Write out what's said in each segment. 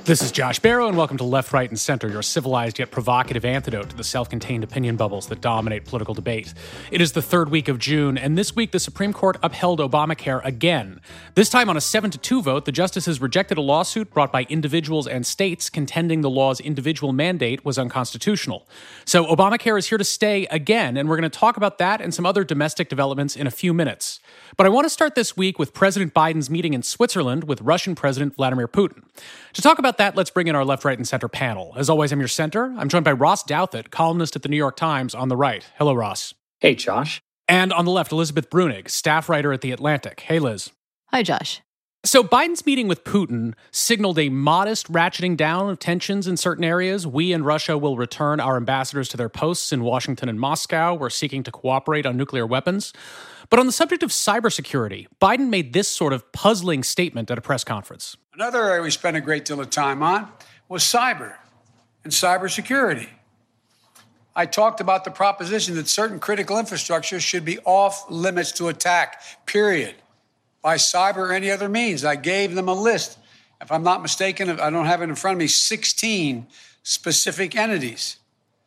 This is Josh Barrow, and welcome to Left, Right, and Center, your civilized yet provocative antidote to the self-contained opinion bubbles that dominate political debate. It is the third week of June, and this week the Supreme Court upheld Obamacare again. This time on a 7-2 vote, the justices rejected a lawsuit brought by individuals and states contending the law's individual mandate was unconstitutional. So Obamacare is here to stay again, and we're going to talk about that and some other domestic developments in a few minutes. But I want to start this week with President Biden's meeting in Switzerland with Russian President Vladimir Putin. To talk about that, let's bring in our Left, Right, and Center panel. As always, I'm your center. I'm joined by Ross Douthat, columnist at the New York Times on the right. Hello, Ross. Hey, Josh. And on the left, Elizabeth Bruenig, staff writer at The Atlantic. Hey, Liz. Hi, Josh. So Biden's meeting with Putin signaled a modest ratcheting down of tensions in certain areas. We and Russia will return our ambassadors to their posts in Washington and Moscow. We're seeking to cooperate on nuclear weapons. But on the subject of cybersecurity, Biden made this sort of puzzling statement at a press conference. Another area we spent a great deal of time on was cyber and cybersecurity. I talked about the proposition that certain critical infrastructure should be off limits to attack, period, by cyber or any other means. I gave them a list. If I'm not mistaken, I don't have it in front of me, 16 specific entities,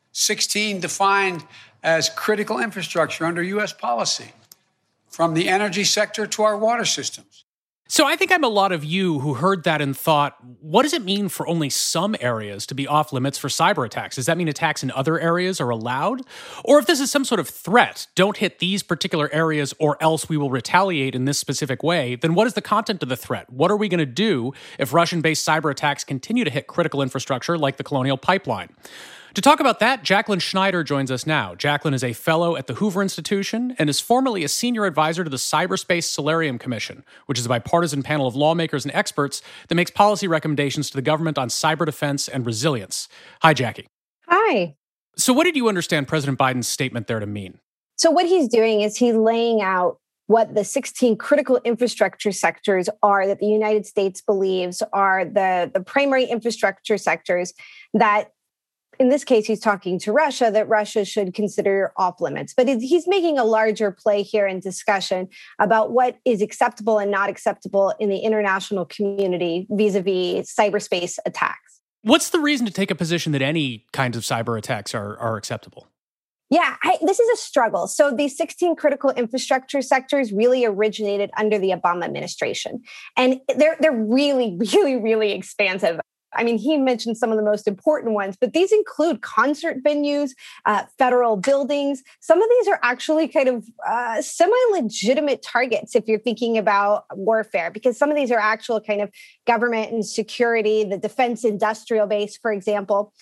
16 defined as critical infrastructure under U.S. policy, from the energy sector to our water systems. So I think I'm a lot of you who heard that and thought, what does it mean for only some areas to be off limits for cyber attacks? Does that mean attacks in other areas are allowed? Or if this is some sort of threat, don't hit these particular areas or else we will retaliate in this specific way, then what is the content of the threat? What are we going to do if Russian-based cyber attacks continue to hit critical infrastructure like the Colonial Pipeline? To talk about that, Jacqueline Schneider joins us now. Jacqueline is a fellow at the Hoover Institution and is formerly a senior advisor to the Cyberspace Solarium Commission, which is a bipartisan panel of lawmakers and experts that makes policy recommendations to the government on cyber defense and resilience. Hi, Jackie. Hi. So what did you understand President Biden's statement there to mean? So what he's doing is he's laying out what the 16 critical infrastructure sectors are that the United States believes are the primary infrastructure sectors that, in this case, he's talking to Russia, that Russia should consider off limits. But he's making a larger play here in discussion about what is acceptable and not acceptable in the international community vis-a-vis cyberspace attacks. What's the reason to take a position that any kinds of cyber attacks are acceptable? Yeah, this is a struggle. So these 16 critical infrastructure sectors really originated under the Obama administration. And they're really, really, really expansive. I mean, he mentioned some of the most important ones, but these include concert venues, federal buildings. Some of these are actually kind of semi-legitimate targets if you're thinking about warfare, because some of these are actual kind of government and security, the defense industrial base, for example.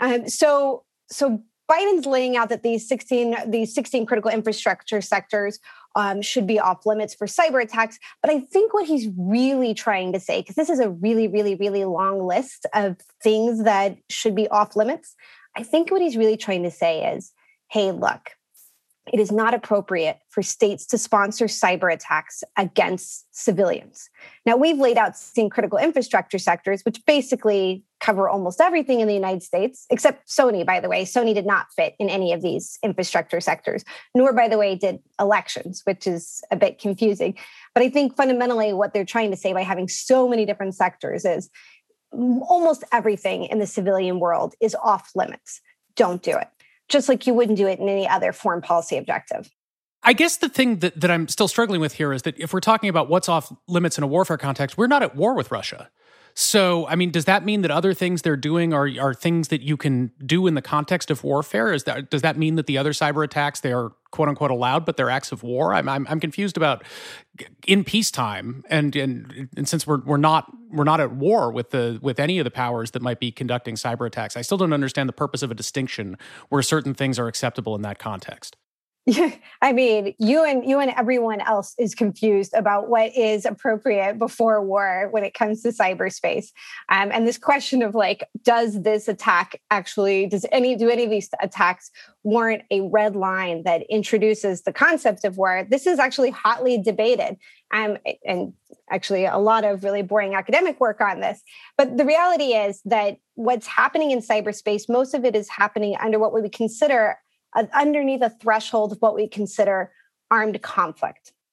So Biden's laying out that these 16 critical infrastructure sectors should be off limits for cyber attacks. But I think what he's really trying to say, because this is a really, really, really long list of things that should be off limits, I think what he's really trying to say is, hey, look, it is not appropriate for states to sponsor cyber attacks against civilians. Now, we've laid out 16 critical infrastructure sectors, which basically cover almost everything in the United States, except Sony, by the way. Sony did not fit in any of these infrastructure sectors, nor, by the way, did elections, which is a bit confusing. But I think fundamentally what they're trying to say by having so many different sectors is almost everything in the civilian world is off limits. Don't do it. Just like you wouldn't do it in any other foreign policy objective. I guess the thing that I'm still struggling with here is that if we're talking about what's off limits in a warfare context, we're not at war with Russia. So, I mean, does that mean that other things they're doing are things that you can do in the context of warfare? Does that mean that the other cyber attacks, they are quote unquote allowed, but they're acts of war? I'm confused about in peacetime, and since we're not at war with any of the powers that might be conducting cyber attacks, I still don't understand the purpose of a distinction where certain things are acceptable in that context. Yeah, I mean, you and everyone else is confused about what is appropriate before war when it comes to cyberspace. And this question of like, does this attack actually, do any of these attacks warrant a red line that introduces the concept of war? This is actually hotly debated. And actually a lot of really boring academic work on this. But the reality is that what's happening in cyberspace, most of it is happening under what we would consider underneath a threshold of what we consider armed conflict.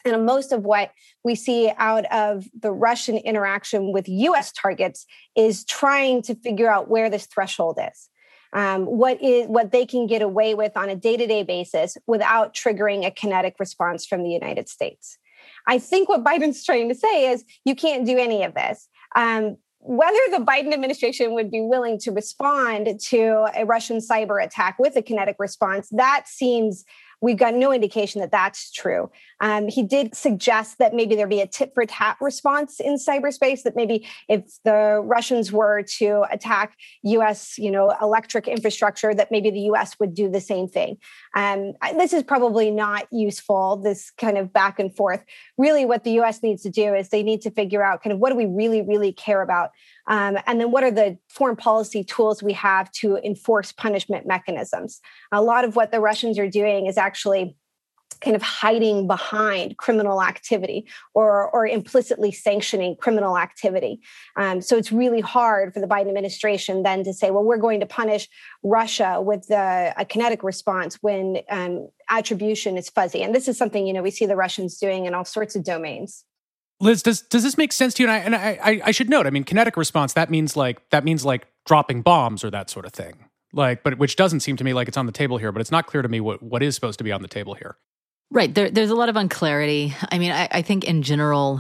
And most of what we see out of the Russian interaction with US targets is trying to figure out where this threshold is. What they can get away with on a day-to-day basis without triggering a kinetic response from the United States. I think what Biden's trying to say is you can't do any of this. Whether the Biden administration would be willing to respond to a Russian cyber attack with a kinetic response, that seems, we've got no indication that that's true. He did suggest that maybe there'd be a tit for tat response in cyberspace, that maybe if the Russians were to attack US, electric infrastructure, that maybe the US would do the same thing. This is probably not useful, this kind of back and forth. Really what the US needs to do is they need to figure out kind of what do we really, really care about? And then what are the foreign policy tools we have to enforce punishment mechanisms? A lot of what the Russians are doing is actually kind of hiding behind criminal activity or implicitly sanctioning criminal activity. So it's really hard for the Biden administration then to say, well, we're going to punish Russia with a kinetic response when attribution is fuzzy. And this is something, we see the Russians doing in all sorts of domains. Liz, does this make sense to you? And I should note, kinetic response, that means like dropping bombs or that sort of thing. But which doesn't seem to me like it's on the table here, but it's not clear to me what is supposed to be on the table here. Right. There's a lot of unclarity. I think in general,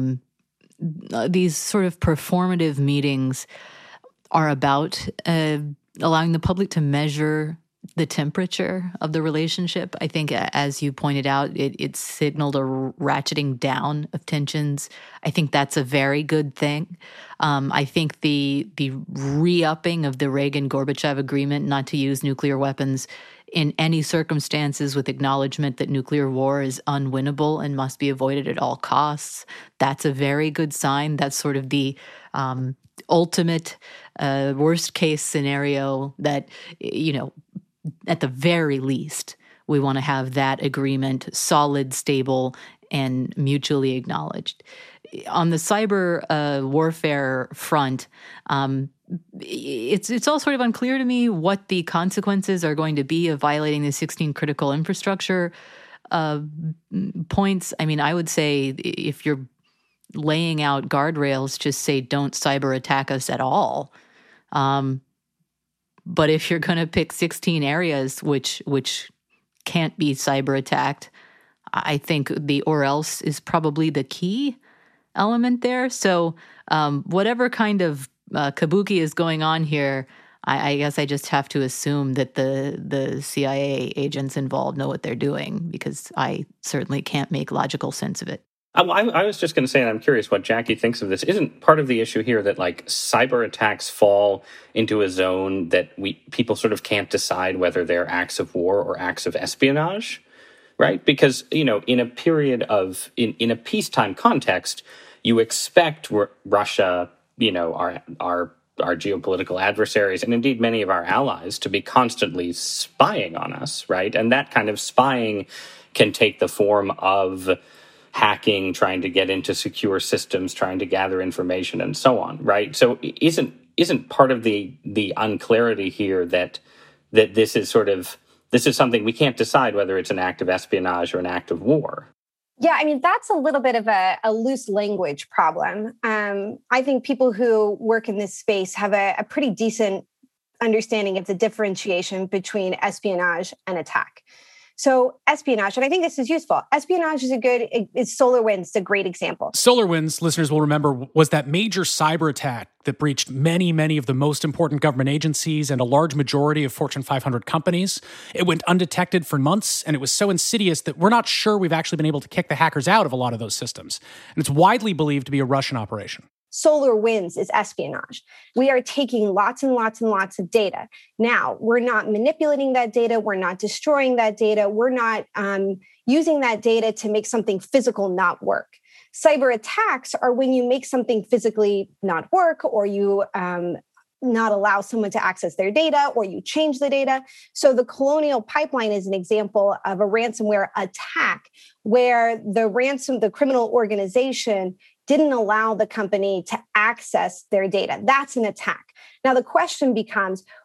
these sort of performative meetings are about allowing the public to measure the temperature of the relationship. I think, as you pointed out, it signaled a ratcheting down of tensions. I think that's a very good thing. I think the re-upping of the Reagan-Gorbachev agreement not to use nuclear weapons in any circumstances with acknowledgement that nuclear war is unwinnable and must be avoided at all costs, that's a very good sign. That's sort of the ultimate worst case scenario that, at the very least, we want to have that agreement solid, stable, and mutually acknowledged. On the cyber warfare front, it's all sort of unclear to me what the consequences are going to be of violating the 16 critical infrastructure points. I would say if you're laying out guardrails, just say don't cyber attack us at all. But if you're going to pick 16 areas which can't be cyber attacked, I think the or else is probably the key element there. So whatever kind of kabuki is going on here, I guess I just have to assume that the CIA agents involved know what they're doing, because I certainly can't make logical sense of it. I was just going to say, and I'm curious what Jackie thinks of this. Isn't part of the issue here that cyber attacks fall into a zone that people sort of can't decide whether they're acts of war or acts of espionage, right? Because, in a period of, in a peacetime context, you expect Russia, our geopolitical adversaries, and indeed many of our allies, to be constantly spying on us, right? And that kind of spying can take the form of hacking, trying to get into secure systems, trying to gather information, and so on, right? So isn't part of the unclarity here that this is something we can't decide whether it's an act of espionage or an act of war? Yeah, that's a little bit of a loose language problem. I think people who work in this space have a pretty decent understanding of the differentiation between espionage and attack. So espionage, and I think this is useful. Espionage is SolarWinds a great example. SolarWinds, listeners will remember, was that major cyber attack that breached many, many of the most important government agencies and a large majority of Fortune 500 companies. It went undetected for months, and it was so insidious that we're not sure we've actually been able to kick the hackers out of a lot of those systems. And it's widely believed to be a Russian operation. SolarWinds is espionage. We are taking lots and lots and lots of data. Now, we're not manipulating that data. We're not destroying that data. We're not using that data to make something physical not work. Cyber attacks are when you make something physically not work, or you not allow someone to access their data, or you change the data. So the Colonial Pipeline is an example of a ransomware attack where the criminal organization didn't allow the company to access their data. That's an attack. Now, the question becomes,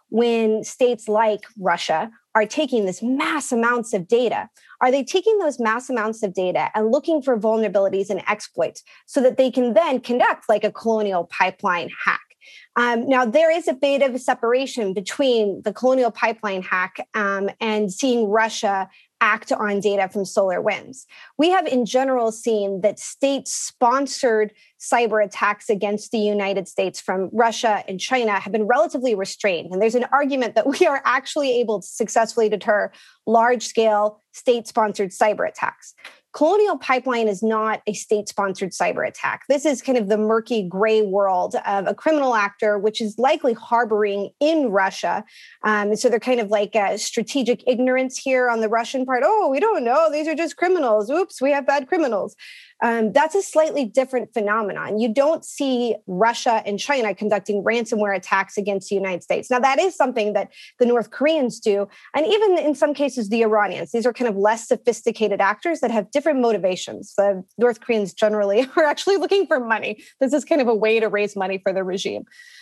when states like Russia are taking this mass amounts of data? Are they taking those mass amounts of data and looking for vulnerabilities and exploits so that they can then conduct like a colonial pipeline hack? Now, there is a bit of a separation between the colonial pipeline hack and seeing Russia act on data from SolarWinds. We have in general seen that state-sponsored cyber attacks against the United States from Russia and China have been relatively restrained. And there's an argument that we are actually able to successfully deter large-scale state-sponsored cyber attacks. Colonial Pipeline is not a state-sponsored cyber attack. This is kind of the murky gray world of a criminal actor, which is likely harboring in Russia. So they're kind of like a strategic ignorance here on the Russian part. Oh, we don't know. These are just criminals. Oops, we have bad criminals. That's a slightly different phenomenon. You don't see Russia and China conducting ransomware attacks against the United States. Now, that is something that the North Koreans do, and even in some cases, the Iranians. These are kind of less sophisticated actors that have different motivations. The North Koreans generally are actually looking for money. This is kind of a way to raise money for the regime.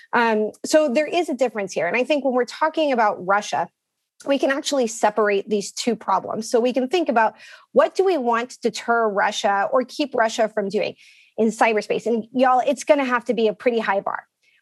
So there is a difference here. And I think when we're talking about Russia, we can actually separate these two problems. So we can think about what do we want to deter Russia or keep Russia from doing in cyberspace? And y'all, it's going to have to be a pretty high bar.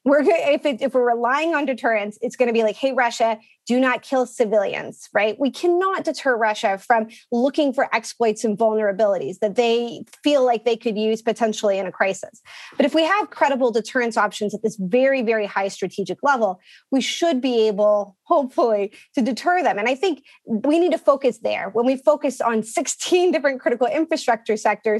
If we're relying on deterrence, it's going to be like, hey, Russia, do not kill civilians, right? We cannot deter Russia from looking for exploits and vulnerabilities that they feel like they could use potentially in a crisis. But if we have credible deterrence options at this very, very high strategic level, we should be able, hopefully, to deter them. And I think we need to focus there. When we focus on 16 different critical infrastructure sectors,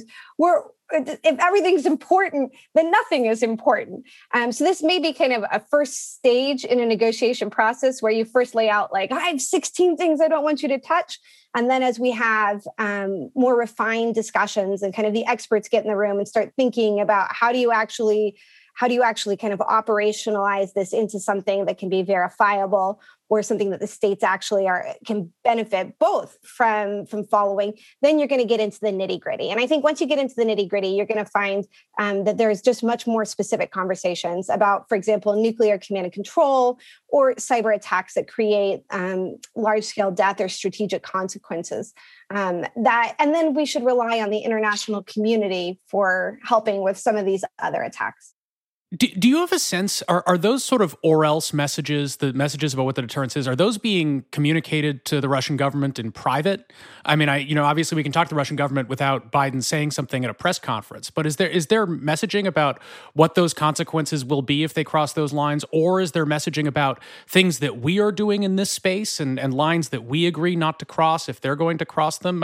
if everything's important, then nothing is important. So this may be kind of a first stage in a negotiation process where you first lay out like, I have 16 things I don't want you to touch. And then as we have more refined discussions and kind of the experts get in the room and start thinking about how do you actually kind of operationalize this into something that can be verifiable or something that the states actually can benefit both from following, then you're going to get into the nitty gritty. And I think once you get into the nitty gritty, you're going to find that there's just much more specific conversations about, for example, nuclear command and control or cyber attacks that create large scale death or strategic consequences. And then we should rely on the international community for helping with some of these other attacks. Do you have a sense, are those sort of or else messages, the messages about what the deterrence is, are those being communicated to the Russian government in private? I mean, obviously we can talk to the Russian government without Biden saying something at a press conference, but is there messaging about what those consequences will be if they cross those lines? Or is there messaging about things that we are doing in this space and lines that we agree not to cross if they're going to cross them?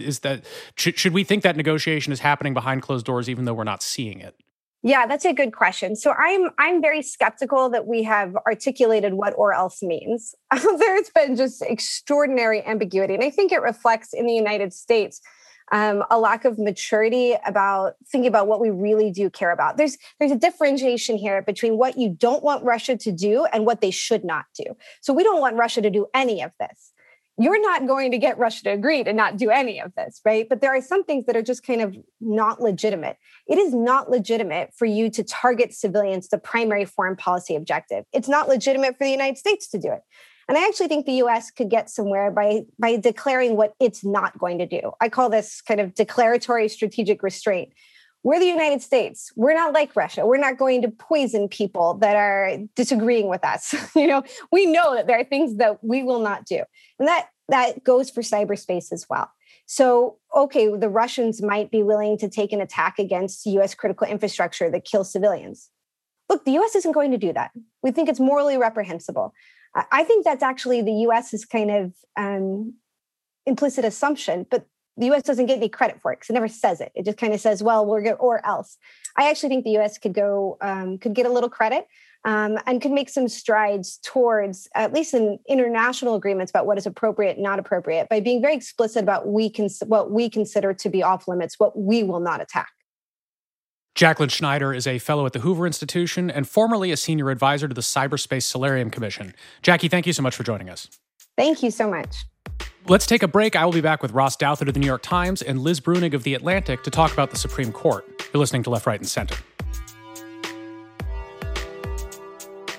Should we think that negotiation is happening behind closed doors even though we're not seeing it? Yeah, that's a good question. So I'm very skeptical that we have articulated what or else means. There's been just extraordinary ambiguity. And I think it reflects in the United States a lack of maturity about thinking about what we really do care about. There's a differentiation here between what you don't want Russia to do and what they should not do. So we don't want Russia to do any of this. You're not going to get Russia to agree to not do any of this, right? But there are some things that are just kind of not legitimate. It is not legitimate for you to target civilians, the primary foreign policy objective. It's not legitimate for the United States to do it. And I actually think the U.S. could get somewhere by declaring what it's not going to do. I call this kind of declaratory strategic restraint. We're the United States. We're not like Russia. We're not going to poison people that are disagreeing with us. We know that there are things that we will not do. And that goes for cyberspace as well. So, okay, the Russians might be willing to take an attack against U.S. critical infrastructure that kills civilians. Look, the U.S. isn't going to do that. We think it's morally reprehensible. I think that's actually the U.S.'s kind of implicit assumption, but the U.S. doesn't get any credit for it because it never says it. It just kind of says, well, we're good or else. I actually think the U.S. could get a little credit and could make some strides towards at least in international agreements about what is appropriate and not appropriate by being very explicit about what we consider to be off limits, what we will not attack. Jacqueline Schneider is a fellow at the Hoover Institution and formerly a senior advisor to the Cyberspace Solarium Commission. Jackie, thank you so much for joining us. Thank you so much. Let's take a break. I will be back with Ross Douthat of the New York Times and Liz Bruenig of The Atlantic to talk about the Supreme Court. You're listening to Left, Right, and Center.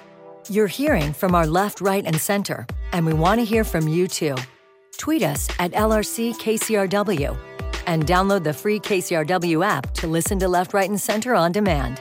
You're hearing from our left, right, and center, and we want to hear from you too. Tweet us at LRCKCRW and download the free KCRW app to listen to Left, Right, and Center on demand.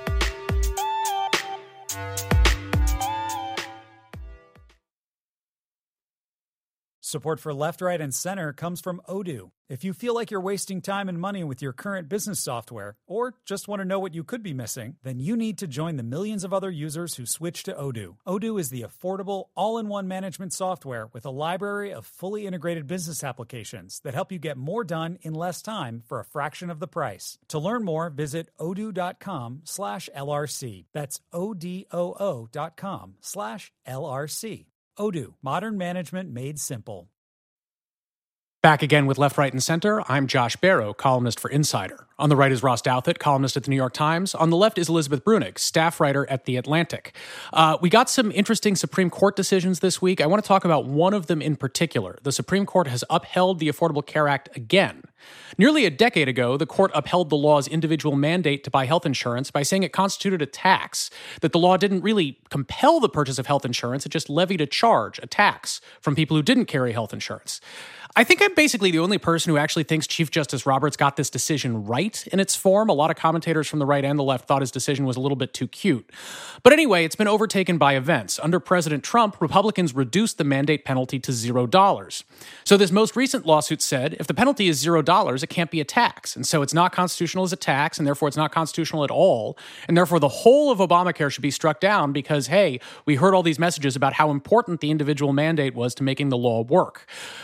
Support for Left, Right, and Center comes from Odoo. If you feel like you're wasting time and money with your current business software, or just want to know what you could be missing, then you need to join the millions of other users who switch to Odoo. Odoo is the affordable, all-in-one management software with a library of fully integrated business applications that help you get more done in less time for a fraction of the price. To learn more, visit odoo.com/LRC. That's ODOO.com/LRC. Odoo, modern management made simple. Back again with Left, Right, and Center. I'm Josh Barrow, columnist for Insider. On the right is Ross Douthat, columnist at the New York Times. On the left is Elizabeth Brunig, staff writer at The Atlantic. We got some interesting Supreme Court decisions this week. I want to talk about one of them in particular. The Supreme Court has upheld the Affordable Care Act again. Nearly a decade ago, the court upheld the law's individual mandate to buy health insurance by saying it constituted a tax, that the law didn't really compel the purchase of health insurance, it just levied a charge, a tax, from people who didn't carry health insurance. I think I'm basically the only person who actually thinks Chief Justice Roberts got this decision right in its form. A lot of commentators from the right and the left thought his decision was a little bit too cute. But anyway, it's been overtaken by events. Under President Trump, Republicans reduced the mandate penalty to $0. So this most recent lawsuit said, if the penalty is $0, it can't be a tax. And so it's not constitutional as a tax, and therefore it's not constitutional at all. And therefore the whole of Obamacare should be struck down because, hey, we heard all these messages about how important the individual mandate was to making the law work.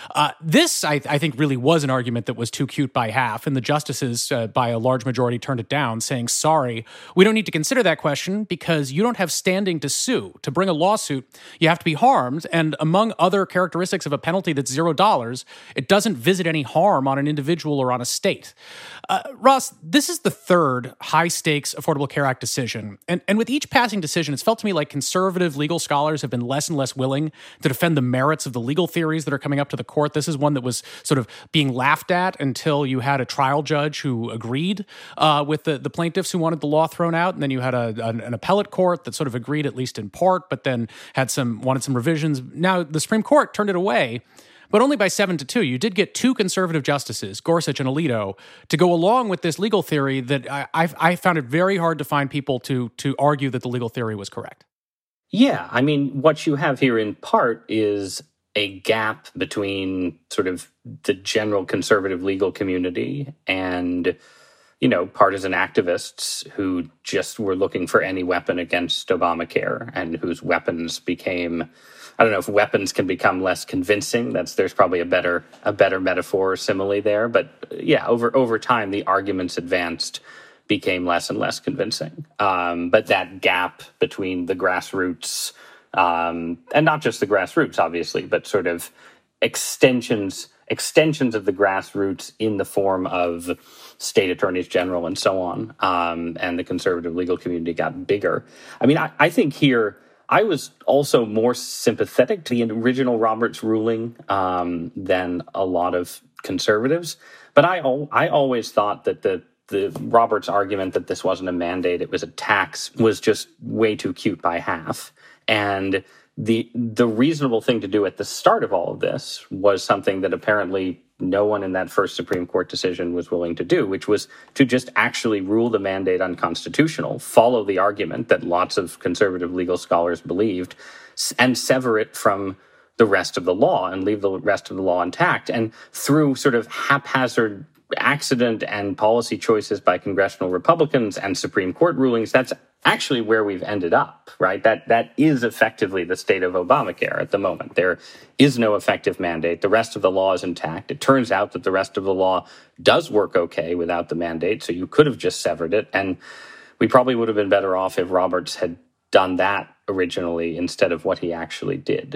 This, I think, really was an argument that was too cute by half, and the justices, by a large majority, turned it down, saying, sorry, we don't need to consider that question because you don't have standing to sue. To bring a lawsuit, you have to be harmed, and among other characteristics of a penalty that's $0, it doesn't visit any harm on an individual or on a state. Ross, this is the third high-stakes Affordable Care Act decision, and with each passing decision, it's felt to me like conservative legal scholars have been less and less willing to defend the merits of the legal theories that are coming up to the court. This is one that was sort of being laughed at until you had a trial judge who agreed with the plaintiffs who wanted the law thrown out, and then you had an appellate court that sort of agreed at least in part, but then wanted some revisions. Now the Supreme Court turned it away, but only by 7-2. You did get two conservative justices, Gorsuch and Alito, to go along with this legal theory that I found it very hard to find people to argue that the legal theory was correct. Yeah, I mean, what you have here in part is a gap between sort of the general conservative legal community and, partisan activists who just were looking for any weapon against Obamacare and whose weapons became, I don't know if weapons can become less convincing. There's probably a better metaphor or simile there. But yeah, over time, the arguments advanced became less and less convincing. But that gap between the grassroots, and not just the grassroots, obviously, but sort of extensions of the grassroots in the form of state attorneys general and so on, and the conservative legal community got bigger. I mean, I think here I was also more sympathetic to the original Roberts ruling than a lot of conservatives, but I always thought that the Roberts argument that this wasn't a mandate, it was a tax, was just way too cute by half. And the reasonable thing to do at the start of all of this was something that apparently no one in that first Supreme Court decision was willing to do, which was to just actually rule the mandate unconstitutional, follow the argument that lots of conservative legal scholars believed, and sever it from the rest of the law and leave the rest of the law intact. And through sort of haphazard accident and policy choices by congressional Republicans and Supreme Court rulings, that's actually where we've ended up, right? That is effectively the state of Obamacare at the moment. There is no effective mandate. The rest of the law is intact. It turns out that the rest of the law does work okay without the mandate, so you could have just severed it, and we probably would have been better off if Roberts had done that originally instead of what he actually did.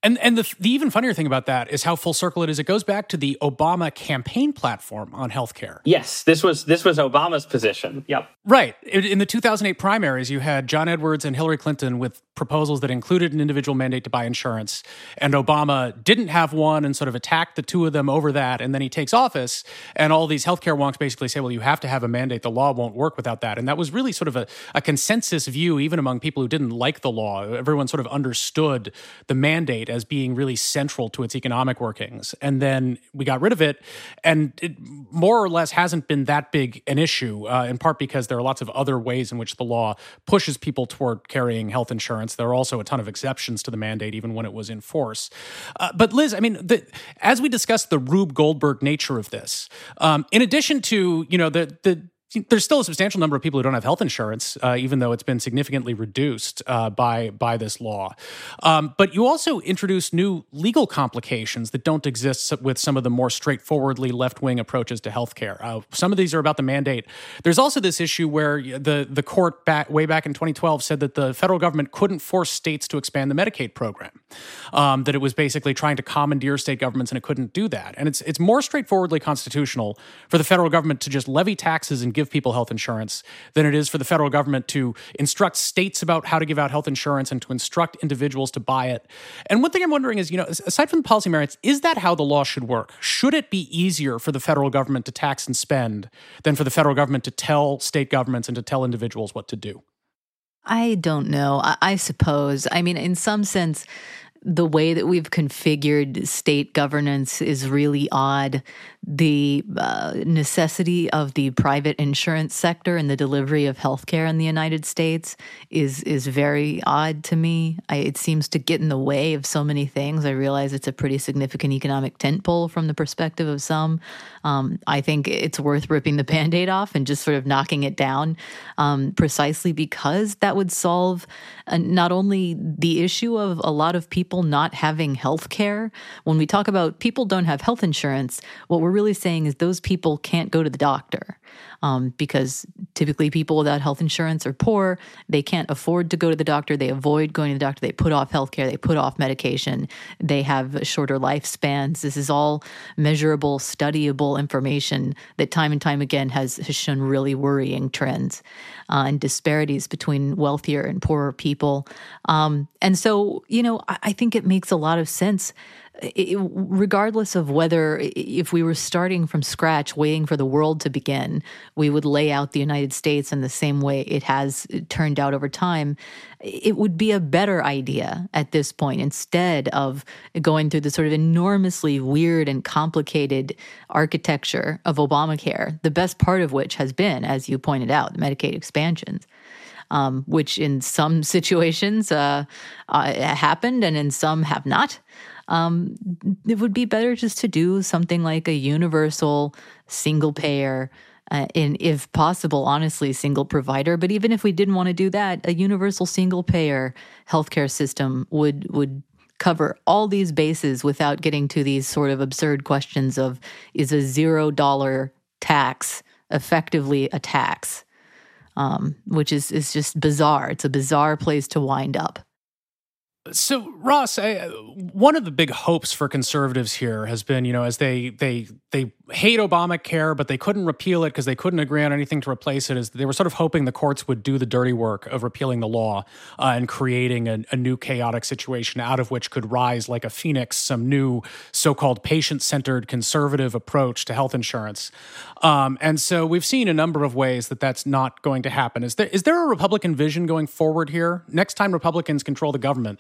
And the even funnier thing about that is how full circle it is. It goes back to the Obama campaign platform on healthcare. Yes, this was Obama's position. Yep. Right. In the 2008 primaries, you had John Edwards and Hillary Clinton with proposals that included an individual mandate to buy insurance. And Obama didn't have one and sort of attacked the two of them over that. And then he takes office, and all these healthcare wonks basically say, well, you have to have a mandate. The law won't work without that. And that was really sort of a consensus view, even among people who didn't like the law. Everyone sort of understood the mandate as being really central to its economic workings. And then we got rid of it, and it more or less hasn't been that big an issue, in part because there are lots of other ways in which the law pushes people toward carrying health insurance. There are also a ton of exceptions to the mandate, even when it was in force. But Liz, I mean, as we discussed the Rube Goldberg nature of this, in addition to, there's still a substantial number of people who don't have health insurance, even though it's been significantly reduced by this law. But you also introduce new legal complications that don't exist with some of the more straightforwardly left-wing approaches to healthcare. Some of these are about the mandate. There's also this issue where the court way back in 2012 said that the federal government couldn't force states to expand the Medicaid program, that it was basically trying to commandeer state governments, and it couldn't do that. And it's more straightforwardly constitutional for the federal government to just levy taxes and give people health insurance than it is for the federal government to instruct states about how to give out health insurance and to instruct individuals to buy it. And one thing I'm wondering is, aside from the policy merits, is that how the law should work? Should it be easier for the federal government to tax and spend than for the federal government to tell state governments and to tell individuals what to do? I don't know. I suppose. I mean, in some sense, the way that we've configured state governance is really odd. The necessity of the private insurance sector and the delivery of healthcare in the United States is very odd to me. It seems to get in the way of so many things. I realize it's a pretty significant economic tentpole from the perspective of some. I think it's worth ripping the Band-Aid off and just sort of knocking it down, precisely because that would solve not only the issue of a lot of people not having health care. When we talk about people don't have health insurance, what we're really saying is those people can't go to the doctor, because typically people without health insurance are poor. They can't afford to go to the doctor. They avoid going to the doctor. They put off healthcare. They put off medication. They have shorter lifespans. This is all measurable, studyable information that time and time again has shown really worrying trends and disparities between wealthier and poorer people. And so, I think it makes a lot of sense, regardless of whether, if we were starting from scratch, waiting for the world to begin, we would lay out the United States in the same way it has turned out over time. It would be a better idea at this point, instead of going through the sort of enormously weird and complicated architecture of Obamacare, the best part of which has been, as you pointed out, the Medicaid expansions. Which in some situations happened and in some have not. It would be better just to do something like a universal single payer, and if possible, honestly, single provider. But even if we didn't want to do that, a universal single payer healthcare system would cover all these bases without getting to these sort of absurd questions of, is a $0 tax effectively a tax? Which is just bizarre. It's a bizarre place to wind up. So, Ross, one of the big hopes for conservatives here has been, as they hate Obamacare, but they couldn't repeal it because they couldn't agree on anything to replace it, is they were sort of hoping the courts would do the dirty work of repealing the law and creating a new chaotic situation out of which could rise like a phoenix some new so-called patient-centered conservative approach to health insurance. And so we've seen a number of ways that that's not going to happen. Is there a Republican vision going forward here? Next time Republicans control the government,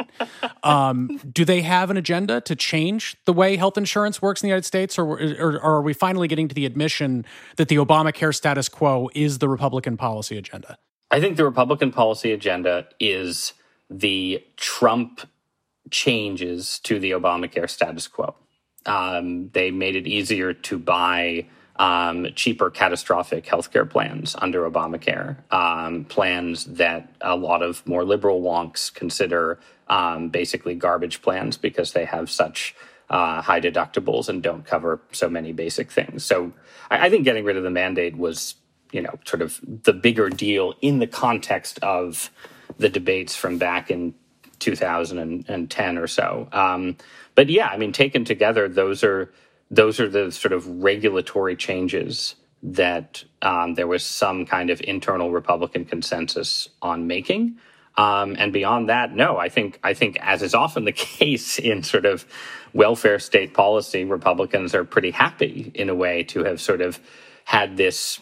do they have an agenda to change the way health insurance works in the United States, or are we finally getting to the admission that the Obamacare status quo is the Republican policy agenda? I think the Republican policy agenda is the Trump changes to the Obamacare status quo. They made it easier to buy cheaper catastrophic healthcare plans under Obamacare, plans that a lot of more liberal wonks consider basically garbage plans because they have such high deductibles and don't cover so many basic things. So I think getting rid of the mandate was, sort of the bigger deal in the context of the debates from back in 2010 or so. But yeah, I mean, taken together, those are the sort of regulatory changes that there was some kind of internal Republican consensus on making. And beyond that, no, I think as is often the case in sort of welfare state policy, Republicans are pretty happy in a way to have sort of had this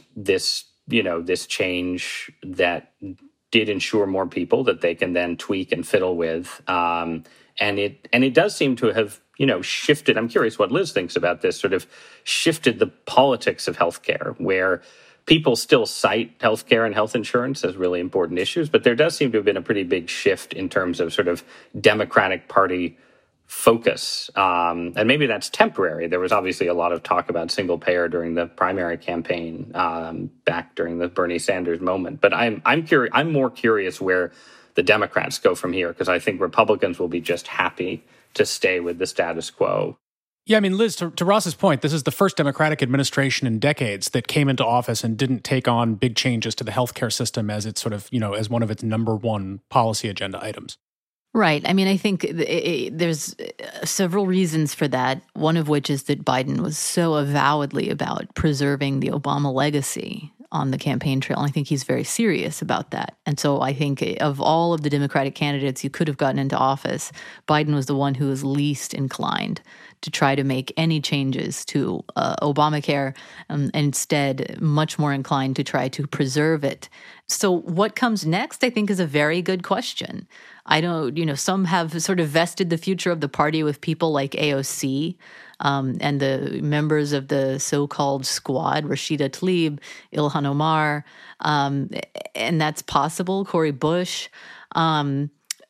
change that did ensure more people that they can then tweak and fiddle with. And it does seem to have, shifted. I'm curious what Liz thinks about this, sort of shifted the politics of healthcare, where people still cite healthcare and health insurance as really important issues, but there does seem to have been a pretty big shift in terms of sort of Democratic Party focus. And maybe that's temporary. There was obviously a lot of talk about single payer during the primary campaign back during the Bernie Sanders moment. But I'm more curious where the Democrats go from here, because I think Republicans will be just happy to stay with the status quo. Yeah, I mean, Liz, to Ross's point, this is the first Democratic administration in decades that came into office and didn't take on big changes to the healthcare system as its sort of, as one of its number one policy agenda items. Right. I mean, I think there's several reasons for that, one of which is that Biden was so avowedly about preserving the Obama legacy on the campaign trail. And I think he's very serious about that. And so I think of all of the Democratic candidates who could have gotten into office, Biden was the one who was least inclined to try to make any changes to Obamacare, and instead much more inclined to try to preserve it. So what comes next, I think, is a very good question. I don't, some have sort of vested the future of the party with people like AOC and the members of the so-called squad, Rashida Tlaib, Ilhan Omar, and that's possible, Cori Bush. But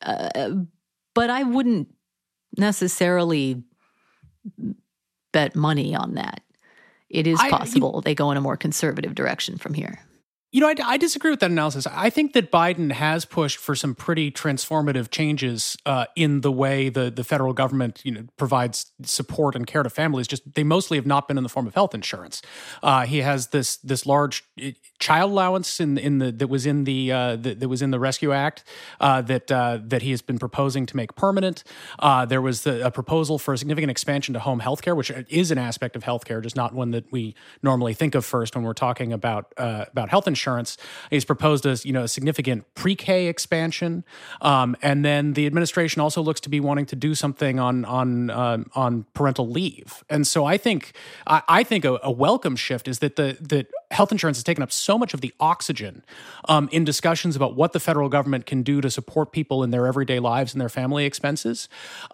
I wouldn't necessarily bet money on that. It is possible they go in a more conservative direction from here. I disagree with that analysis. I think that Biden has pushed for some pretty transformative changes in the way the federal government provides support and care to families. Just they mostly have not been in the form of health insurance. He has this large child allowance that was in the Rescue Act that he has been proposing to make permanent. There was a proposal for a significant expansion to home health care, which is an aspect of health care, just not one that we normally think of first when we're talking about health insurance. He's proposed a significant pre-K expansion, and then the administration also looks to be wanting to do something on parental leave. And so I think a welcome shift is that health insurance has taken up so much of the oxygen in discussions about what the federal government can do to support people in their everyday lives and their family expenses,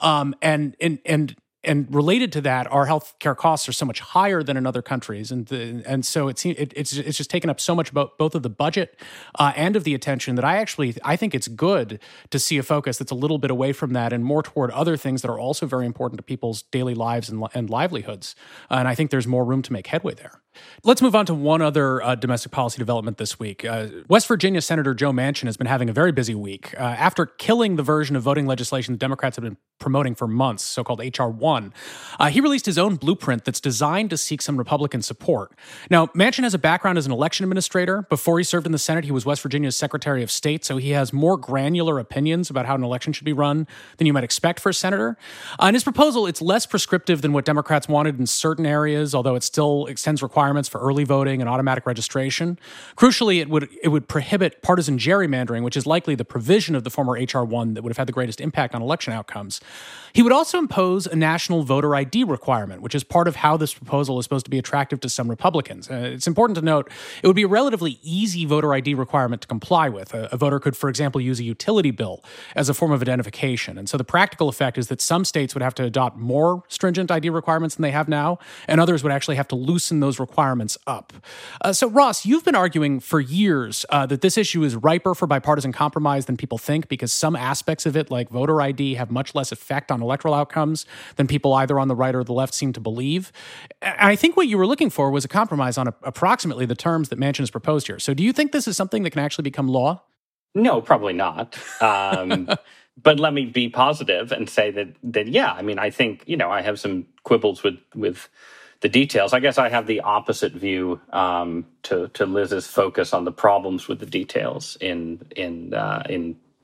and related to that, our healthcare costs are so much higher than in other countries, and so it's just taken up so much both of the budget and of the attention that I think it's good to see a focus that's a little bit away from that and more toward other things that are also very important to people's daily lives and livelihoods. And I think there's more room to make headway there. Let's move on to one other domestic policy development this week. West Virginia Senator Joe Manchin has been having a very busy week. After killing the version of voting legislation the Democrats have been promoting for months, so-called H.R. 1, he released his own blueprint that's designed to seek some Republican support. Now, Manchin has a background as an election administrator. Before he served in the Senate, he was West Virginia's Secretary of State, so he has more granular opinions about how an election should be run than you might expect for a senator. In his proposal, it's less prescriptive than what Democrats wanted in certain areas, although it still extends requirements for early voting and automatic registration. Crucially, it would prohibit partisan gerrymandering, which is likely the provision of the former H.R. 1 that would have had the greatest impact on election outcomes. He would also impose a national voter ID requirement, which is part of how this proposal is supposed to be attractive to some Republicans. It's important to note it would be a relatively easy voter ID requirement to comply with. A voter could, for example, use a utility bill as a form of identification. And so the practical effect is that some states would have to adopt more stringent ID requirements than they have now, and others would actually have to loosen those requirements up. So, Ross, you've been arguing for years that this issue is riper for bipartisan compromise than people think because some aspects of it, like voter ID, have much less effect on electoral outcomes than people either on the right or the left seem to believe. And I think what you were looking for was a compromise on approximately the terms that Manchin has proposed here. So do you think this is something that can actually become law? No, probably not. But let me be positive and say that yeah, I mean, I think, I have some quibbles with the details. I guess I have the opposite view to Liz's focus on the problems with the details in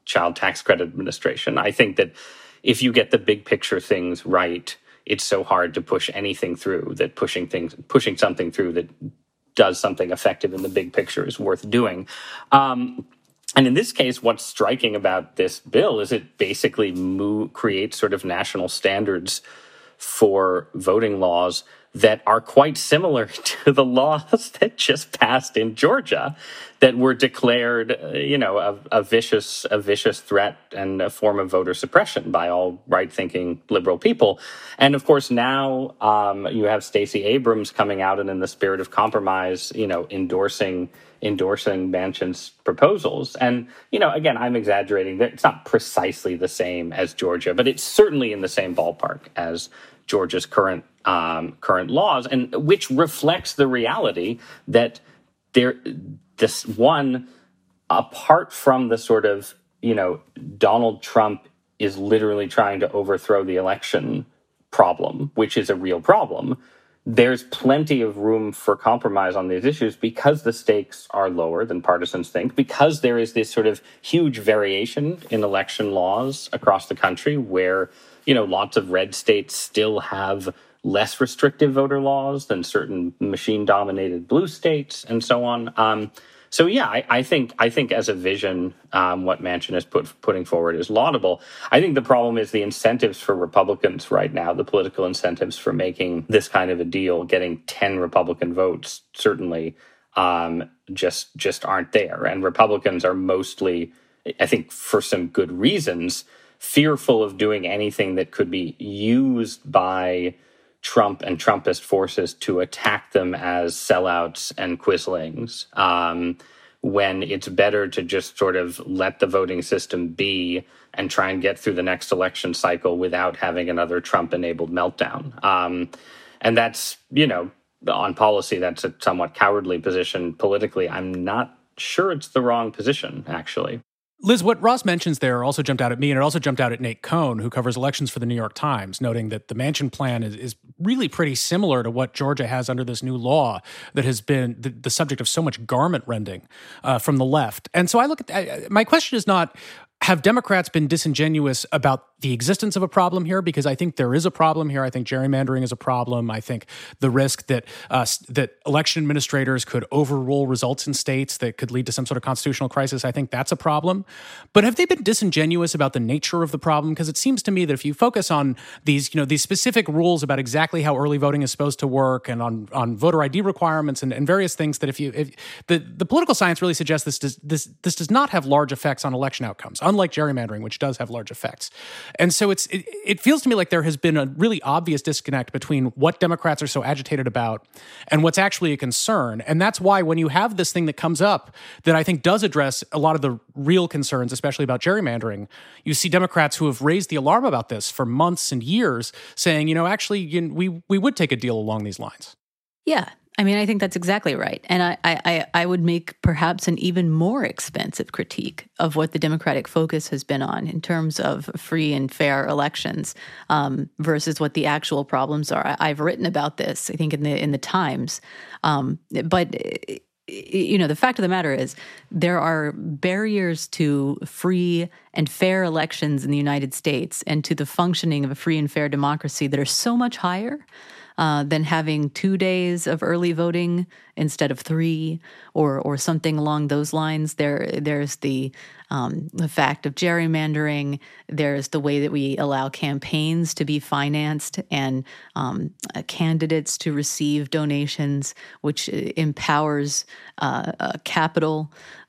child tax credit administration. I think that if you get the big picture things right, it's so hard to push anything through that pushing something through that does something effective in the big picture is worth doing. And in this case, what's striking about this bill is it basically creates sort of national standards for voting laws that are quite similar to the laws that just passed in Georgia that were declared, a vicious threat and a form of voter suppression by all right-thinking liberal people. And of course, now you have Stacey Abrams coming out and in the spirit of compromise, endorsing Manchin's proposals. And, again, I'm exaggerating. It's not precisely the same as Georgia, but it's certainly in the same ballpark as Georgia's current laws, and which reflects the reality that apart from the sort of, Donald Trump is literally trying to overthrow the election problem, which is a real problem, there's plenty of room for compromise on these issues because the stakes are lower than partisans think, because there is this sort of huge variation in election laws across the country where, lots of red states still have less restrictive voter laws than certain machine-dominated blue states and so on. So yeah, I think as a vision, what Manchin is putting forward is laudable. I think the problem is the incentives for Republicans right now, the political incentives for making this kind of a deal, getting 10 Republican votes, certainly just aren't there. And Republicans are mostly, I think for some good reasons, fearful of doing anything that could be used by Trump and Trumpist forces to attack them as sellouts and quislings, when it's better to just sort of let the voting system be and try and get through the next election cycle without having another Trump-enabled meltdown. And that's, on policy, that's a somewhat cowardly position. Politically, I'm not sure it's the wrong position, actually. Liz, what Ross mentions there also jumped out at me, and it also jumped out at Nate Cohn, who covers elections for the New York Times, noting that the Manchin plan is really pretty similar to what Georgia has under this new law that has been the subject of so much garment rending from the left. And so I look at my question is not, have Democrats been disingenuous about the existence of a problem here? Because I think there is a problem here. I think gerrymandering is a problem. I think the risk that that election administrators could overrule results in states that could lead to some sort of constitutional crisis, I think that's a problem. But have they been disingenuous about the nature of the problem? Because it seems to me that if you focus on these specific rules about exactly how early voting is supposed to work and on voter ID requirements and various things, that if the political science really suggests this does not have large effects on election outcomes, unlike gerrymandering, which does have large effects. And so it feels to me like there has been a really obvious disconnect between what Democrats are so agitated about and what's actually a concern. And that's why when you have this thing that comes up that I think does address a lot of the real concerns, especially about gerrymandering, you see Democrats who have raised the alarm about this for months and years saying, we would take a deal along these lines. Yeah. I mean, I think that's exactly right. And I would make perhaps an even more expensive critique of what the Democratic focus has been on in terms of free and fair elections versus what the actual problems are. I've written about this, I think, in the Times. But the fact of the matter is there are barriers to free and fair elections in the United States and to the functioning of a free and fair democracy that are so much higher than having 2 days of early voting instead of 3, or something along those lines. There's the fact of gerrymandering. There's the way that we allow campaigns to be financed and candidates to receive donations, which empowers capital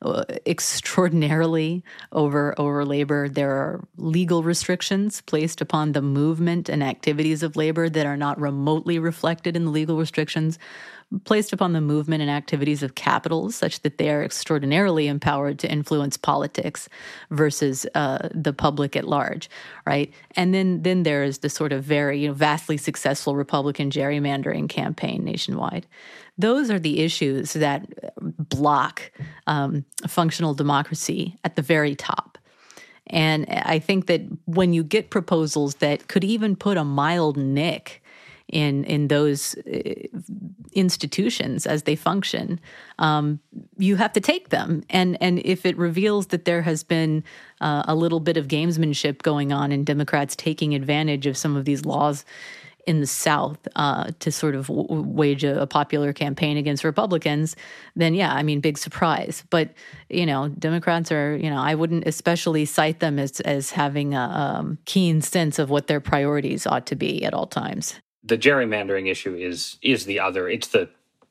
extraordinarily over labor. There are legal restrictions placed upon the movement and activities of labor that are not remotely reflected in the legal restrictions placed upon the movement and activities of capitals, such that they are extraordinarily empowered to influence politics versus the public at large, right? And then there is the sort of very vastly successful Republican gerrymandering campaign nationwide. Those are the issues that block functional democracy at the very top. And I think that when you get proposals that could even put a mild nick in those institutions as they function, you have to take them. And if it reveals that there has been a little bit of gamesmanship going on and Democrats taking advantage of some of these laws in the South to sort of wage a popular campaign against Republicans, then yeah, I mean, big surprise. But, Democrats are, I wouldn't especially cite them as having a keen sense of what their priorities ought to be at all times. The gerrymandering issue is the other. It's the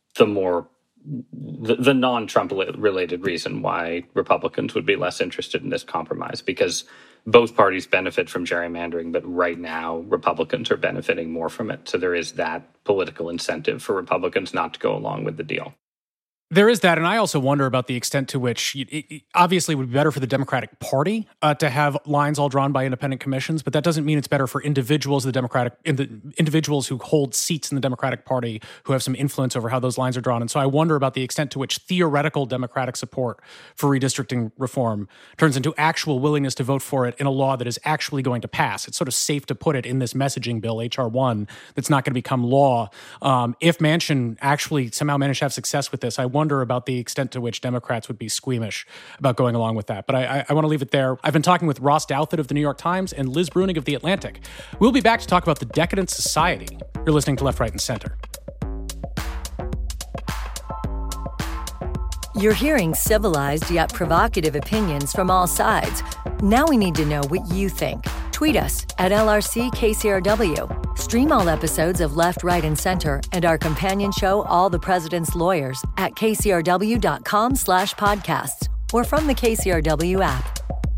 non-Trump related reason why Republicans would be less interested in this compromise, because both parties benefit from gerrymandering, but right now Republicans are benefiting more from it. So there is that political incentive for Republicans not to go along with the deal. There is that, and I also wonder about the extent to which it obviously would be better for the Democratic Party to have lines all drawn by independent commissions, but that doesn't mean it's better for individuals, individuals who hold seats in the Democratic Party who have some influence over how those lines are drawn. And so I wonder about the extent to which theoretical Democratic support for redistricting reform turns into actual willingness to vote for it in a law that is actually going to pass. It's sort of safe to put it in this messaging bill, H.R. 1, that's not going to become law. If Manchin actually somehow managed to have success with this, I wonder about the extent to which Democrats would be squeamish about going along with that. But I want to leave it there. I've been talking with Ross Douthat of the New York Times and Liz Bruenig of The Atlantic. We'll be back to talk about the decadent society. You're listening to Left, Right, and Center. You're hearing civilized yet provocative opinions from all sides. Now we need to know what you think. Tweet us at LRCKCRW. Stream all episodes of Left, Right, and Center and our companion show, All the President's Lawyers, at kcrw.com/podcasts or from the KCRW app.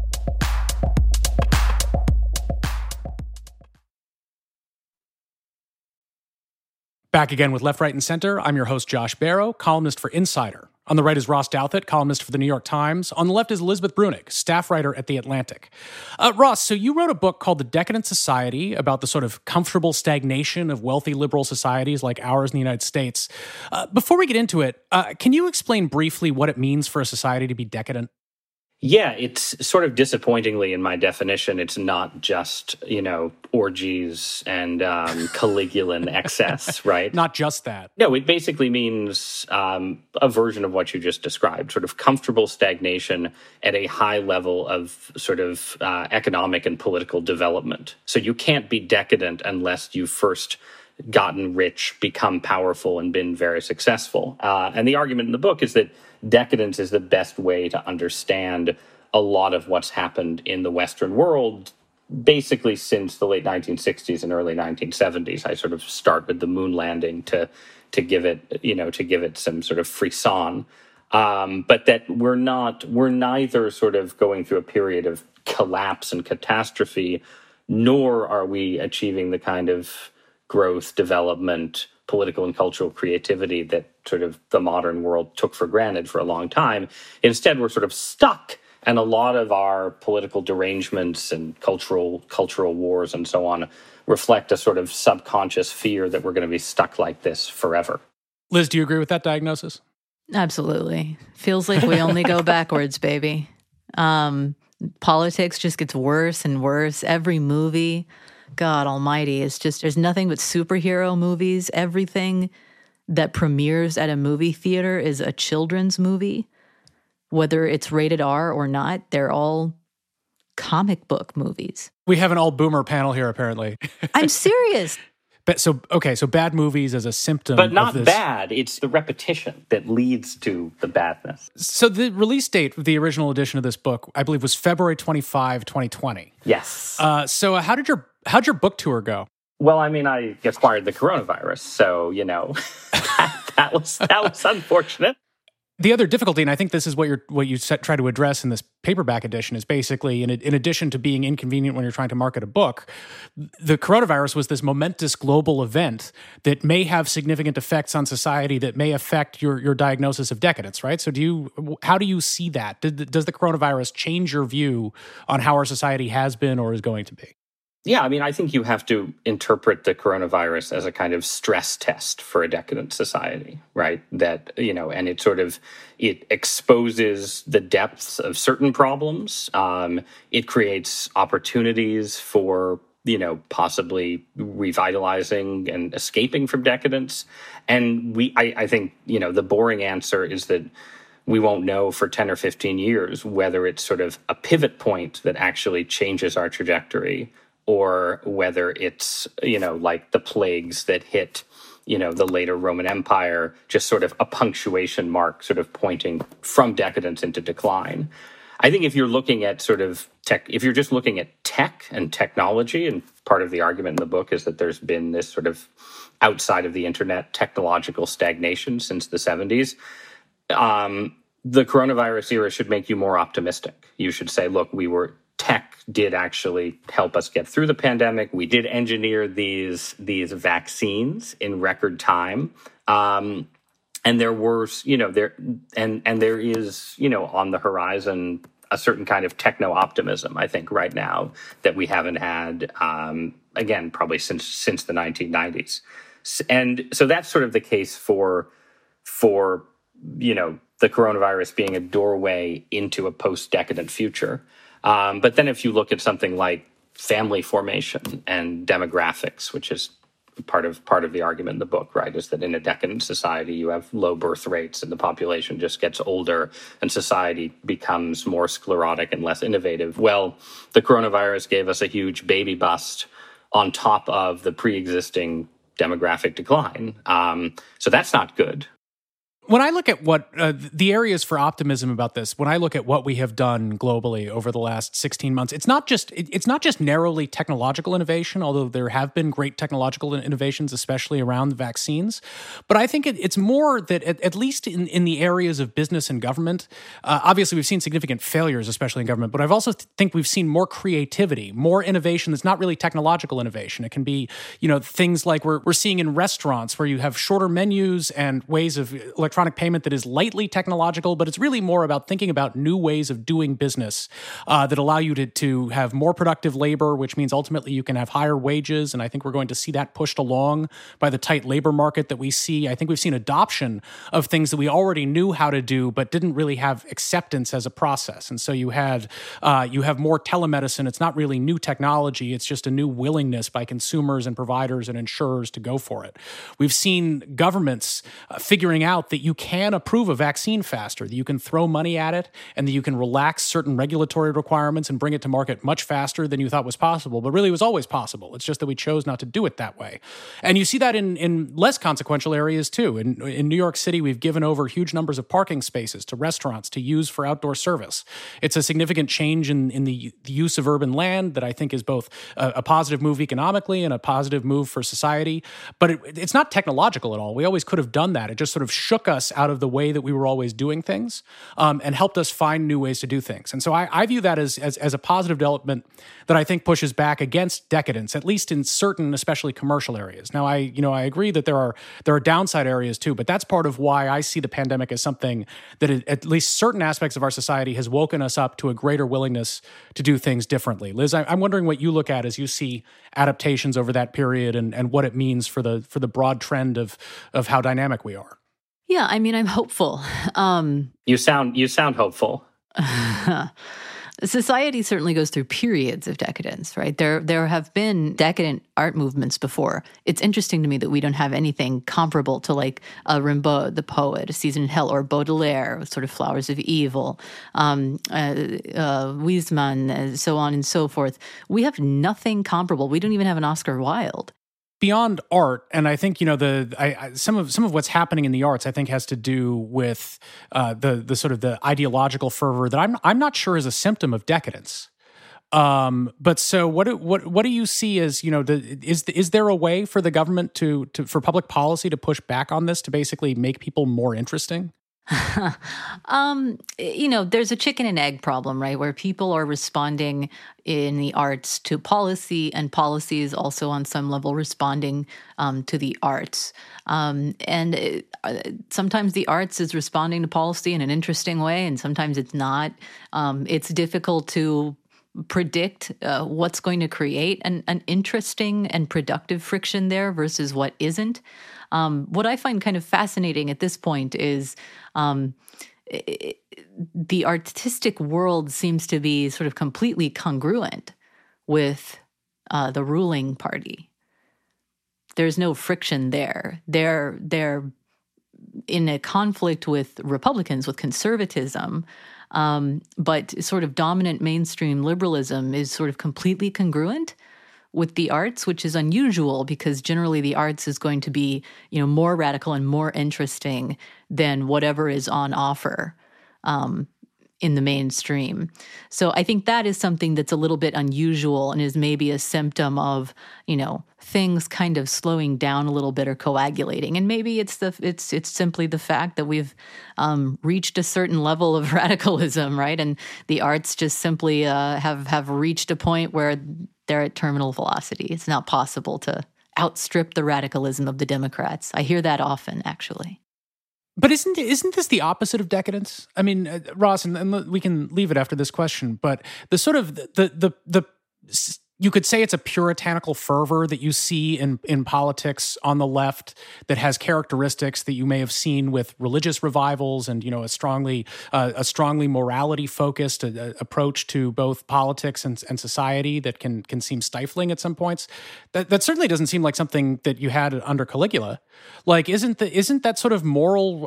Back again with Left, Right, and Center. I'm your host, Josh Barrow, columnist for Insider. On the right is Ross Douthat, columnist for the New York Times. On the left is Elizabeth Bruenig, staff writer at The Atlantic. Ross, so you wrote a book called The Decadent Society about the sort of comfortable stagnation of wealthy liberal societies like ours in the United States. Before we get into it, can you explain briefly what it means for a society to be decadent? Yeah, it's sort of disappointingly in my definition, it's not just, orgies and Caligulan excess, right? Not just that. No, it basically means a version of what you just described, sort of comfortable stagnation at a high level of sort of economic and political development. So you can't be decadent unless you've first gotten rich, become powerful, and been very successful. And the argument in the book is that decadence is the best way to understand a lot of what's happened in the Western world, basically since the late 1960s and early 1970s. I sort of start with the moon landing to give it some sort of frisson, but that we're neither sort of going through a period of collapse and catastrophe, nor are we achieving the kind of growth, development, political and cultural creativity that sort of the modern world took for granted for a long time. Instead, we're sort of stuck, and a lot of our political derangements and cultural wars and so on reflect a sort of subconscious fear that we're going to be stuck like this forever. Liz, do you agree with that diagnosis? Absolutely. Feels like we only go backwards, baby. Politics just gets worse and worse. Every movie, God almighty, it's just, there's nothing but superhero movies. Everything that premieres at a movie theater is a children's movie. Whether it's rated R or not, they're all comic book movies. We have an all-boomer panel here, apparently. I'm serious. So bad movies as a symptom but not of this. Bad. It's the repetition that leads to the badness. So the release date of the original edition of this book, I believe, was February 25, 2020. Yes. So how'd your book tour go? Well, I mean, I acquired the coronavirus, so, that was unfortunate. The other difficulty, and I think this is what you try to address in this paperback edition, is basically, in addition to being inconvenient when you're trying to market a book, the coronavirus was this momentous global event that may have significant effects on society that may affect your diagnosis of decadence, right? So how do you see that? Does the coronavirus change your view on how our society has been or is going to be? Yeah, I mean, I think you have to interpret the coronavirus as a kind of stress test for a decadent society, right? That, and it exposes the depths of certain problems. It creates opportunities for possibly revitalizing and escaping from decadence. And I think, the boring answer is that we won't know for 10 or 15 years whether it's sort of a pivot point that actually changes our trajectory, or whether it's, like the plagues that hit, the later Roman Empire, just sort of a punctuation mark sort of pointing from decadence into decline. I think if you're looking at sort of if you're just looking at tech and technology, and part of the argument in the book is that there's been this sort of outside of the internet technological stagnation since the 70s, the coronavirus era should make you more optimistic. You should say, look, tech did actually help us get through the pandemic. We did engineer these vaccines in record time. And there were, there is, on the horizon, a certain kind of techno-optimism, I think, right now that we haven't had, again, probably since the 1990s. And so that's sort of the case for the coronavirus being a doorway into a post-decadent future. But then if you look at something like family formation and demographics, which is part of the argument in the book, right, is that in a decadent society, you have low birth rates and the population just gets older and society becomes more sclerotic and less innovative. Well, the coronavirus gave us a huge baby bust on top of the pre-existing demographic decline. So that's not good. When I look at what the areas for optimism about this, when I look at what we have done globally over the last 16 months, it's not just narrowly technological innovation, although there have been great technological innovations, especially around the vaccines. But I think it's more that at least in the areas of business and government, obviously we've seen significant failures, especially in government, but I've also think we've seen more creativity, more innovation that's not really technological innovation. It can be, things like we're seeing in restaurants where you have shorter menus and ways of electronic payment that is lightly technological, but it's really more about thinking about new ways of doing business that allow you to have more productive labor, which means ultimately you can have higher wages. And I think we're going to see that pushed along by the tight labor market that we see. I think we've seen adoption of things that we already knew how to do, but didn't really have acceptance as a process. And so you have more telemedicine. It's not really new technology. It's just a new willingness by consumers and providers and insurers to go for it. We've seen governments figuring out that you can approve a vaccine faster, that you can throw money at it, and that you can relax certain regulatory requirements and bring it to market much faster than you thought was possible, but really was always possible. It's just that we chose not to do it that way. And you see that in less consequential areas too. In New York City, we've given over huge numbers of parking spaces to restaurants to use for outdoor service. It's a significant change in the use of urban land that I think is both a positive move economically and a positive move for society. But it's not technological at all. We always could have done that. It just sort of shook us out of the way that we were always doing things, and helped us find new ways to do things. And so I view that as a positive development that I think pushes back against decadence, at least in certain, especially commercial areas. Now, I agree that there are downside areas too, but that's part of why I see the pandemic as something that at least certain aspects of our society has woken us up to a greater willingness to do things differently. Liz, I'm wondering what you look at as you see adaptations over that period and what it means for the broad trend of how dynamic we are. Yeah, I mean, I'm hopeful. You sound hopeful. Society certainly goes through periods of decadence, right? There have been decadent art movements before. It's interesting to me that we don't have anything comparable to like Rimbaud, the poet, A Season in Hell, or Baudelaire, sort of Flowers of Evil, Huysmans, so on and so forth. We have nothing comparable. We don't even have an Oscar Wilde. Beyond art, and I think some of what's happening in the arts, I think, has to do with the sort of the ideological fervor that I'm not sure is a symptom of decadence. But so what do you see as is there a way for the government for public policy to push back on this to basically make people more interesting? There's a chicken and egg problem, right? Where people are responding in the arts to policy, and policy is also on some level responding to the arts. Sometimes the arts is responding to policy in an interesting way, and sometimes it's not. It's difficult to predict what's going to create an interesting and productive friction there versus what isn't. What I find kind of fascinating at this point is the artistic world seems to be sort of completely congruent with the ruling party. There's no friction there. They're in a conflict with Republicans, with conservatism, but sort of dominant mainstream liberalism is sort of completely congruent with the arts, which is unusual because generally the arts is going to be, more radical and more interesting than whatever is on offer in the mainstream. So I think that is something that's a little bit unusual and is maybe a symptom of, things kind of slowing down a little bit or coagulating. And maybe it's simply the fact that we've reached a certain level of radicalism, right? And the arts just simply have reached a point where they're at terminal velocity. It's not possible to outstrip the radicalism of the Democrats. I hear that often, actually. But isn't this the opposite of decadence? I mean, Ross, and we can leave it after this question, but the sort of the you could say it's a puritanical fervor that you see in politics on the left that has characteristics that you may have seen with religious revivals and, a strongly morality focused approach to both politics and society that can seem stifling at some points. That certainly doesn't seem like something that you had under Caligula. Like, isn't that sort of moral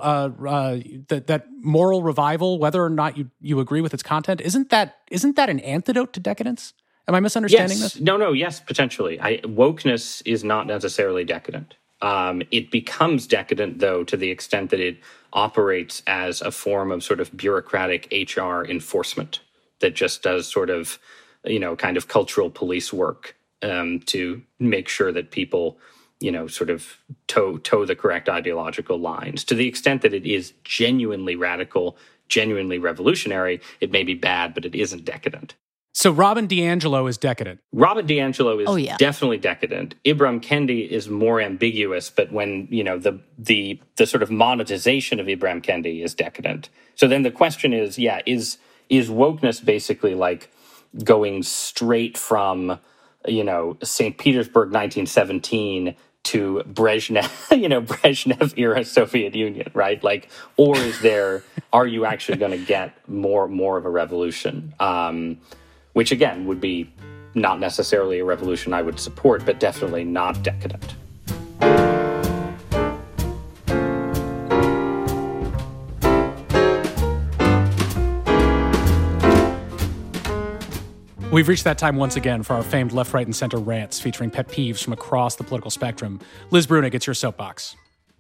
that moral revival, whether or not you agree with its content, isn't that an antidote to decadence? Am I misunderstanding this? No, yes, potentially. Wokeness is not necessarily decadent. It becomes decadent, though, to the extent that it operates as a form of sort of bureaucratic HR enforcement that just does sort of, kind of cultural police work to make sure that people, sort of toe the correct ideological lines. To the extent that it is genuinely radical, genuinely revolutionary, it may be bad, but it isn't decadent. So Robin DiAngelo is decadent. Robin DiAngelo is definitely decadent. Ibram Kendi is more ambiguous, but when, the sort of monetization of Ibram Kendi is decadent. So then the question is wokeness basically like going straight from, St. Petersburg 1917 to Brezhnev era Soviet Union, right? Like, or are you actually going to get more of a revolution? Which, again, would be not necessarily a revolution I would support, but definitely not decadent. We've reached that time once again for our famed left, right, and center rants featuring pet peeves from across the political spectrum. Liz Bruenig, it's your soapbox.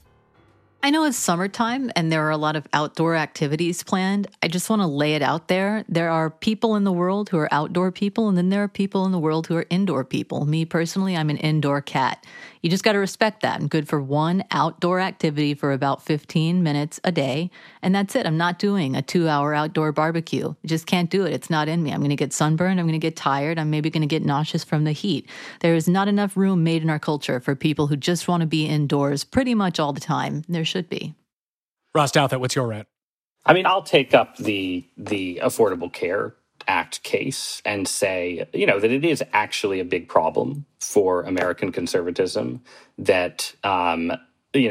I know it's summertime and there are a lot of outdoor activities planned. I just want to lay it out there. There are people in the world who are outdoor people, and then there are people in the world who are indoor people. Me personally, I'm an indoor cat. You just got to respect that. I'm good for one outdoor activity for about 15 minutes a day, and that's it. I'm not doing a 2-hour outdoor barbecue. I just can't do it. It's not in me. I'm going to get sunburned. I'm going to get tired. I'm maybe going to get nauseous from the heat. There is not enough room made in our culture for people who just want to be indoors pretty much all the time. There should be. Ross Douthat, what's your rant? I mean, I'll take up the Affordable Care Act case and say, that it is actually a big problem for American conservatism that, that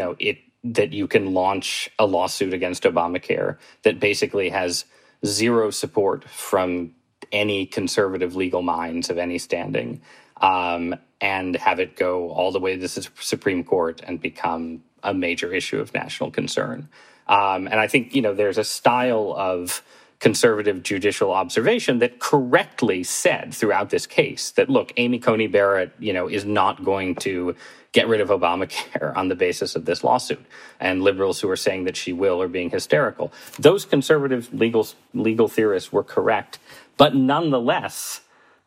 you can launch a lawsuit against Obamacare that basically has zero support from any conservative legal minds of any standing, and have it go all the way to the Supreme Court and become a major issue of national concern. And I think, there's a style of conservative judicial observation that correctly said throughout this case that, look, Amy Coney Barrett, is not going to get rid of Obamacare on the basis of this lawsuit. And liberals who are saying that she will are being hysterical. Those conservative legal theorists were correct, but nonetheless,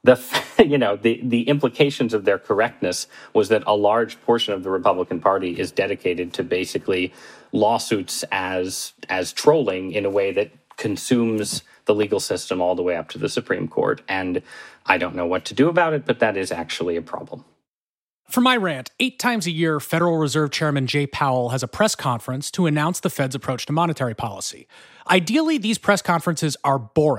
the implications of their correctness was that a large portion of the Republican Party is dedicated to basically lawsuits as trolling in a way that consumes the legal system all the way up to the Supreme Court. And I don't know what to do about it, but that is actually a problem. For my rant, 8 times a year, Federal Reserve Chairman Jay Powell has a press conference to announce the Fed's approach to monetary policy. Ideally, these press conferences are boring.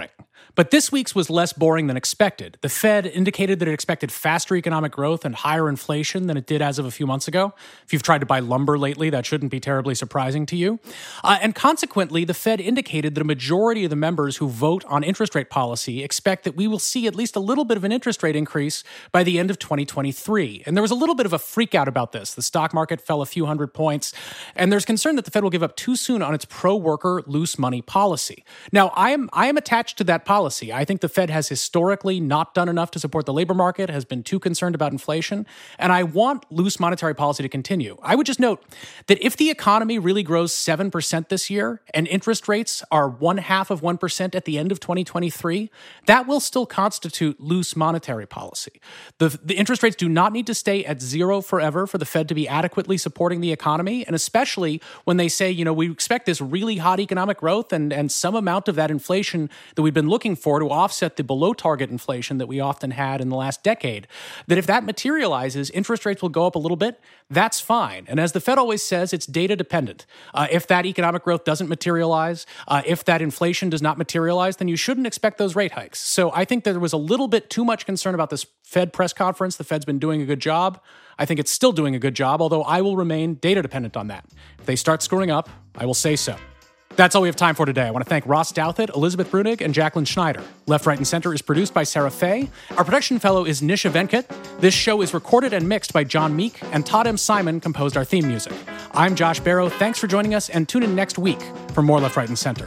But this week's was less boring than expected. The Fed indicated that it expected faster economic growth and higher inflation than it did as of a few months ago. If you've tried to buy lumber lately, that shouldn't be terribly surprising to you. And consequently, the Fed indicated that a majority of the members who vote on interest rate policy expect that we will see at least a little bit of an interest rate increase by the end of 2023. And there was a little bit of a freak out about this. The stock market fell a few hundred points, and there's concern that the Fed will give up too soon on its pro-worker loose money policy. Now, I am attached to that policy. I think the Fed has historically not done enough to support the labor market, has been too concerned about inflation, and I want loose monetary policy to continue. I would just note that if the economy really grows 7% this year and interest rates are 0.5% at the end of 2023, that will still constitute loose monetary policy. The interest rates do not need to stay at zero forever for the Fed to be adequately supporting the economy, and especially when they say, we expect this really hot economic growth and some amount of that inflation that we've been looking for to offset the below target inflation that we often had in the last decade, that if that materializes, interest rates will go up a little bit. That's fine. And as the Fed always says, it's data dependent. If that economic growth doesn't materialize, if that inflation does not materialize, then you shouldn't expect those rate hikes. So I think there was a little bit too much concern about this Fed press conference. The Fed's been doing a good job. I think it's still doing a good job, although I will remain data dependent on that. If they start screwing up, I will say so. That's all we have time for today. I want to thank Ross Douthat, Elizabeth Brunig, and Jacqueline Schneider. Left, Right, and Center is produced by Sarah Fay. Our production fellow is Nisha Venkat. This show is recorded and mixed by John Meek, and Todd M. Simon composed our theme music. I'm Josh Barrow. Thanks for joining us, and tune in next week for more Left, Right, and Center.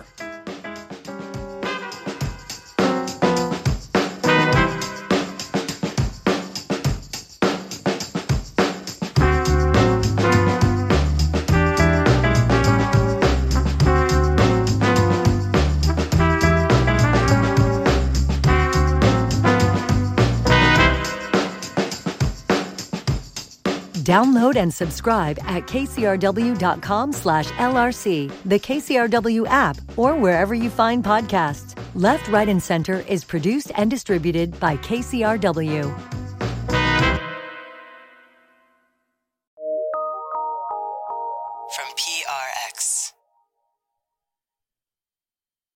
Download and subscribe at kcrw.com/LRC, the KCRW app, or wherever you find podcasts. Left, Right, and Center is produced and distributed by KCRW. From PRX.